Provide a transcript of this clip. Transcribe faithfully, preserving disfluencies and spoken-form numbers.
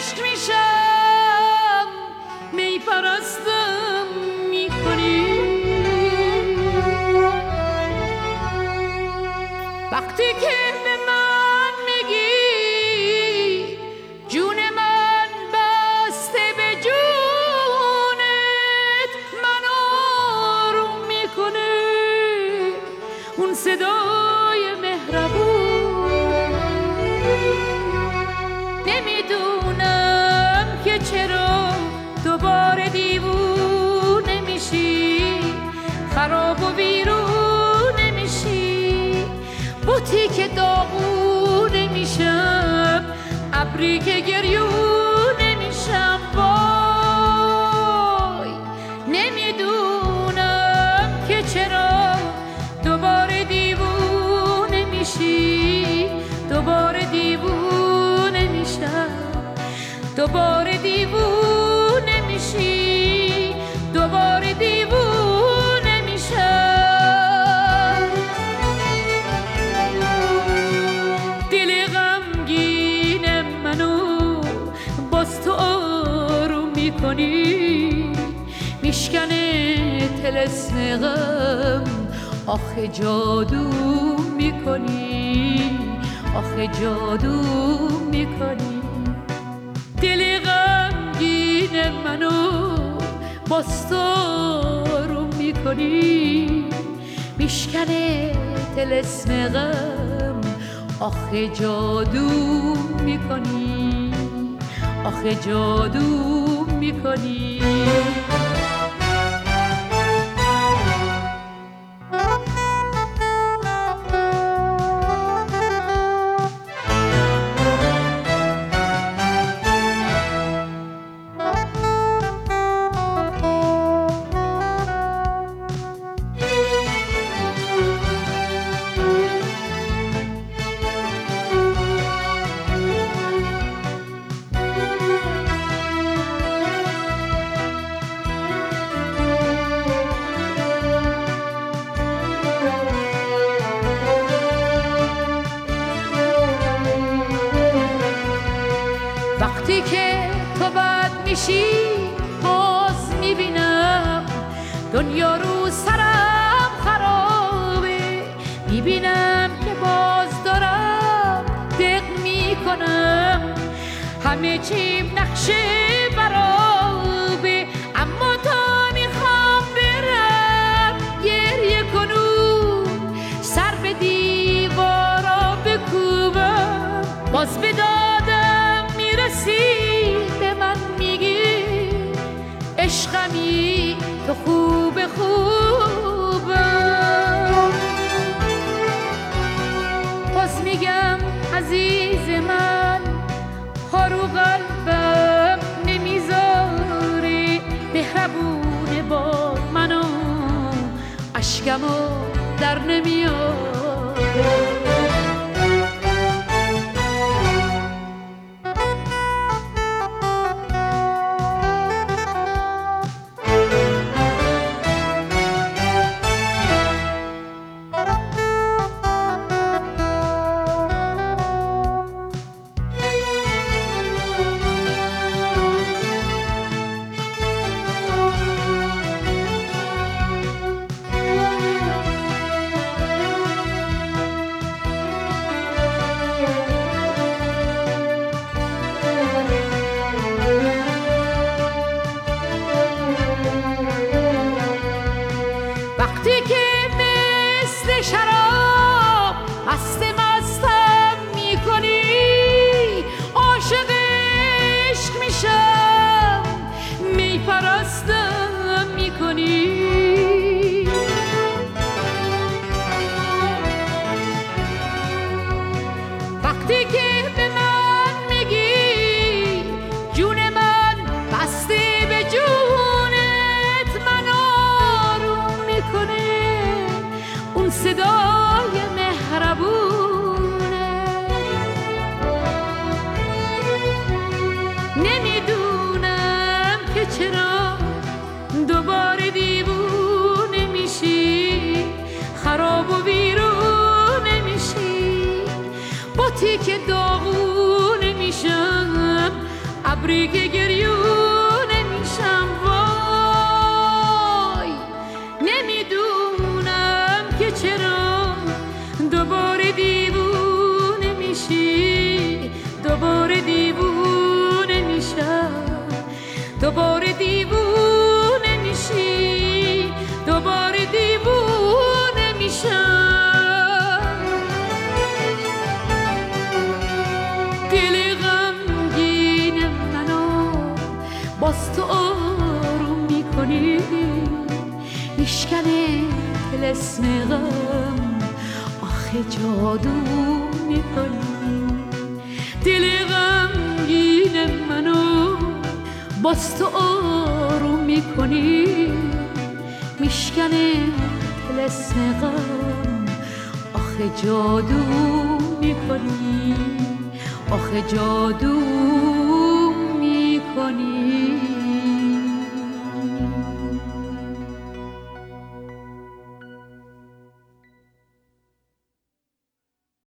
عشق میشم می پرستم میکنی. وقتی که به من میگی جون من بسته به جونت، من آروم میکنه اون صدای مهربون. نمیدونم که چرا دوباره دیوونه میشی، خراب و ویرونه میشی، بوتی که داغونه میشم، ابری که گریونه میشم. وای نمیدونم که چرا دوباره دیوونه میشی، دوباره دیوونه میشم، دوباره دیوونه میشی، دوباره دیوونه میشم. دل غمگین منو باز تو آروم میکنی، میشکنه طلسم غم، آخه جادو میکنی، آخه جادو میکنی. دل غمگین منو باز تو آروم میکنی، میشکنه طلسم غم، آخه جادو میکنی، آخه جادو میکنی. وقتی که تو بد میشی باز میبینم دنیا رو سرم خرابه، میبینم که باز دارم دق میکنم، همه چیم نقشه برابه. اما تا میخوام برم گریه کنم، سر به دیوارا بکوبم، باز به دادم میرسی به من میگی عشقمی تو خوب خوبم. باز میگم عزیز من خارو قلبم نمیذاره، مهربونه با منو اشکمو در نمیاره. وقتی که مثل شراب مست مستم میکنی، عاشق عشق میشم می پرستم میکنی. وقتی که به من میگی جون من بسته به جونت، من آروم میکنه اون صدای مهربونه. نمیدونم که چرا دوباره دیوونه میشی، خراب و ویرونه میشی، بوتی که داغونه میشم، ابری که گریونه میشم وای نمیدونم که چرا دوباره دیوونه میشی دوباره دیوونه میشم دوباره دیوونه میشی دوباره دیوونه میشم دل غمگین منو باز تو آروم میکنی میشکنه طلسم غم آخه جادو میکنی دل غمگین منو باز تو آروم میکنی میشکنه طلسم غم آخه جادو میکنی آخه جادو